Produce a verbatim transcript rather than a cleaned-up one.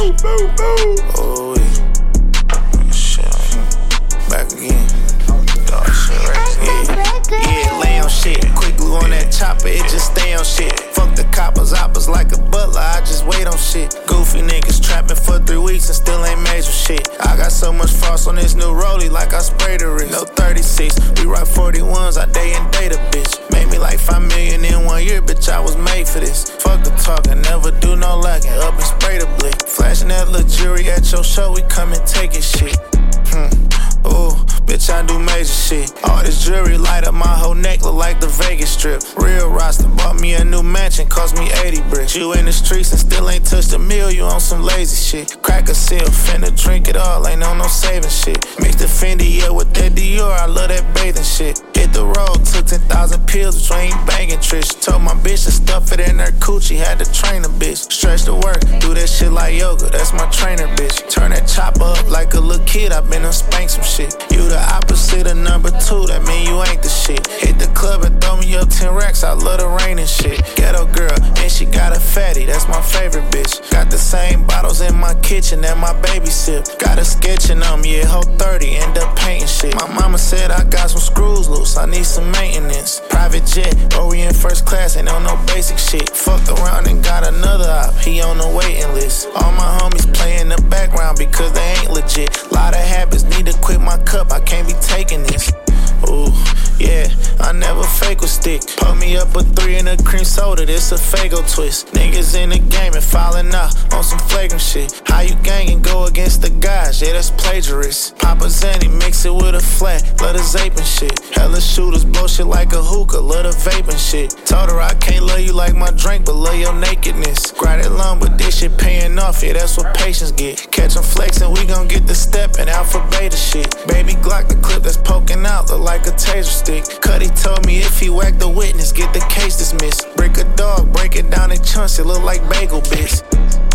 boo, boo, boo. Oh, yeah. Shit. Back again. Dog shit, right? Yeah. Yeah, lay on shit. Quick glue on that chopper, it just stay on shit. Fuck the coppers, oppers like a butler, I just wait on shit. Goofy niggas trapping for three weeks and still ain't major shit. I got so much frost on this new rollie like I sprayed the wrist. No thirty-six, we rock forty-ones, I day and date a bitch. Made me like five million in one year, bitch, I was made for this. Fuck the talking, never do no lacking, up and spray the blick. Flashing that little jewelry at your show, we come and take it shit. Hmm. Ooh, bitch, I do major shit. All this jewelry light up my whole neck, look like the Vegas Strip. Real roster, bought me a new mansion, cost me eighty bricks. You in the streets and still ain't touched a meal, you on some lazy shit. Crack a seal, finna drink it all, ain't on no saving shit. Mix the Fendi, yeah, with that Dior, I love that bathing shit. Hit the road, took ten thousand pills, which I ain't banging tricks. Told my bitch to stuff it in her coochie, had to train a bitch. Stretch the work, do that shit like yoga, that's my trainer, bitch. Turn that chopper up like a little kid, I been done spank some shit. You the opposite of number two, that mean you ain't the shit. Hit the club and throw me up ten racks, I love the rain and shit. Ghetto girl, and she got a fatty, that's my favorite bitch. Got the same bottles in my kitchen that my baby sip. Got a sketching on me, yeah, whole thirty, end up painting shit. My mama said I got some screws loose, I need some maintenance. Private jet, or we in first class, ain't on no basic shit. Fucked around and got another op, he on the waiting list. All my homies play in the background because they ain't legit. Lot of habits, need to quit my cup, I can't be taking this. Ooh, yeah, I never fake with stick. Put me up a three in a cream soda, this a Fago twist. Niggas in the game and falling out on some flagrant shit. How you gang and go against the guys, yeah, that's plagiarist. Papa Zanny, mix it with a flat, love the zaping shit. Hella shooters, blow shit like a hookah, love the vaping shit. Told her I can't love you like my drink, but love your nakedness. Grind it long, but this shit paying off, yeah, that's what patience get. Catch 'em flexing, we gon' get the step and alpha beta shit. Baby Glock, the clip that's poking out, look like a taser stick. Cuddy told me if he whacked the witness, get the case dismissed. Break a dog, break it down in chunks, it look like bagel bits.